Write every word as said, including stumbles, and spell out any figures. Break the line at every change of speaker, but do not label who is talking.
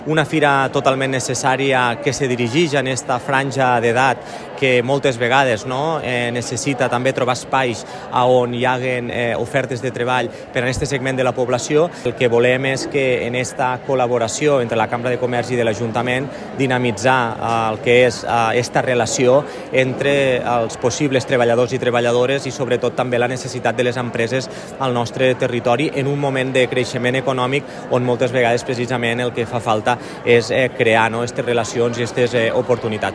Una fira totalment necessària que se dirigeix en esta franja d'edat que moltes vegades no, eh, necessita també trobar espais on hi haguen eh, ofertes de treball per a aquest segment de la població. El que volem és que en esta col·laboració entre la Cambra de Comerç i de l'Ajuntament dinamitzar eh, el que és aquesta eh, relació entre els possibles treballadors i treballadores i sobretot també la necessitat de les empreses al nostre territori en un moment de creixement econòmic on moltes vegades precisament el que fa falta és eh, crear no, aquestes relacions i aquestes eh, oportunitats.